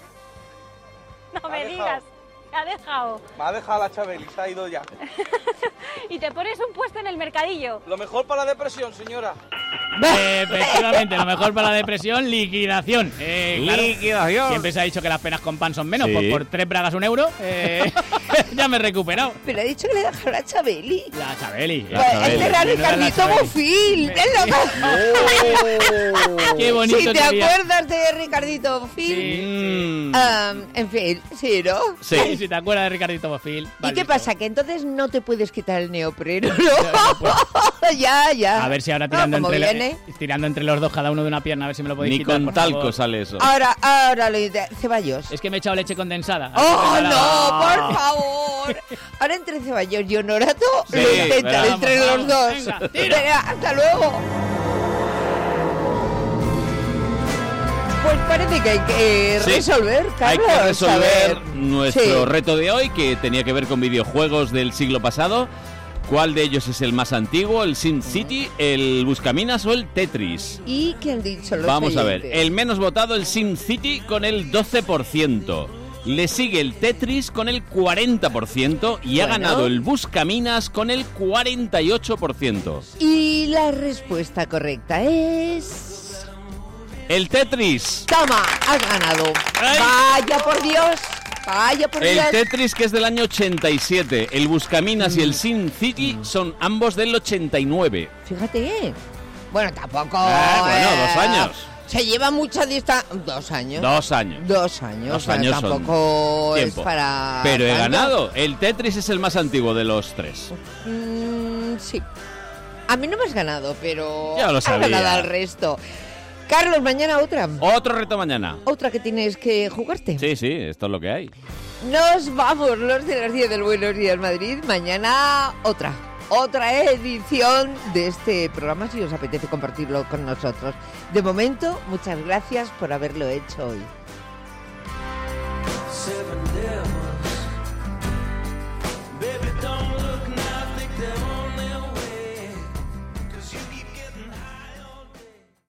No me dejado. digas. ¿Te ha dejado? Me ha dejado la Chabeli, se ha ido ya. Y te pones un puesto en el mercadillo. Lo mejor para la depresión, señora. Efectivamente, lo mejor para la depresión, liquidación. Claro, Liquidación. siempre se ha dicho que las penas con pan son menos, Sí. pues por 3 bragas €1, ya me he recuperado. Pero ha dicho que le dejó la Chabeli. La Chabeli. Pues este era Ricardito Bofil. Qué bonito Si te sería. acuerdas de Ricardito Bofil. En fin, sí, ¿no? Sí, si te acuerdas de Ricardito Bofil. ¿Y qué pasa? Que entonces no te puedes quitar el neopreno, ¿no? Ya. A ver si ahora tirando, como tirando entre los dos, cada uno de una pierna, a ver si me lo podéis Ni quitar, con por talco favor. sale eso. Ahora lo de Ceballos. Es que me he echado leche condensada. ¡Oh, no! ¡Por favor! Ahora entre Ceballos y Honorato lo intentan entre los dos. Venga, hasta luego. Pues parece que hay que resolver, Carlos. Hay que resolver nuestro Sí. reto de hoy, que tenía que ver con videojuegos del siglo pasado. ¿Cuál de ellos es el más antiguo? ¿El SimCity, el Buscaminas o el Tetris? ¿Y qué han dicho los Vamos a ver. oyentes? El menos votado, el SimCity, con el 12%. Le sigue el Tetris con el 40% y ha ganado el Buscaminas con el 48%. Y la respuesta correcta es... El Tetris. ¡Toma! ¡Has ganado! ¡Ay! ¡Vaya por Dios! ¡Vaya por Dios! El Tetris, que es del año 87. El Buscaminas y el SimCity son ambos del 89. Fíjate. Bueno, tampoco... bueno, 2 años. Se lleva mucha distancia... 2 años. 2 años. 2 años. 2 años o sea, tampoco son es tiempo. para... Pero he tanto. ganado. El Tetris es el más antiguo de los 3. Sí. A mí no me has ganado, pero... Ya lo has sabía. ganado al resto. Carlos, mañana otra. Otro reto mañana. Otra que tienes que jugarte. Sí, esto es lo que hay. Nos vamos, los de las 10 del Buenos Días Madrid. Mañana otra edición de este programa, si os apetece compartirlo con nosotros. De momento, muchas gracias por haberlo hecho hoy.